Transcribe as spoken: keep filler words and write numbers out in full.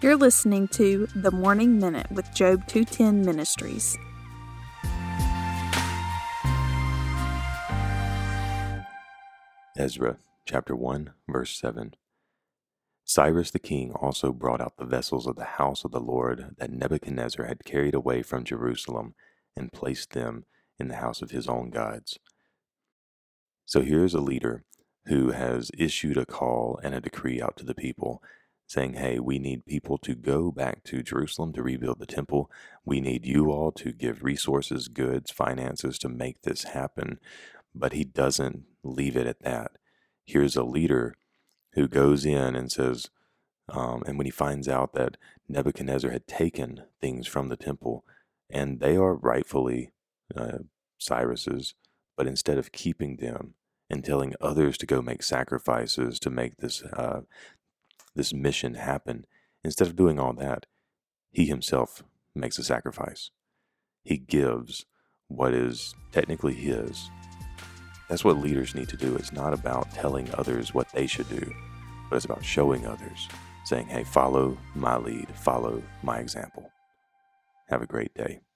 You're listening to The Morning Minute with Job two ten Ministries. Ezra chapter one, verse seven. Cyrus the king also brought out the vessels of the house of the Lord that Nebuchadnezzar had carried away from Jerusalem and placed them in the house of his own gods. So here's a leader who has issued a call and a decree out to the people saying, hey, we need people to go back to Jerusalem to rebuild the temple. We need you all to give resources, goods, finances to make this happen. But he doesn't leave it at that. Here's a leader who goes in and says, um, and when he finds out that Nebuchadnezzar had taken things from the temple, and they are rightfully uh, Cyrus's, but instead of keeping them and telling others to go make sacrifices to make this uh, this mission happen, instead of doing all that, he himself makes a sacrifice. He gives what is technically his. That's what leaders need to do. It's not about telling others what they should do, but it's about showing others, saying, hey, follow my lead, follow my example. Have a great day.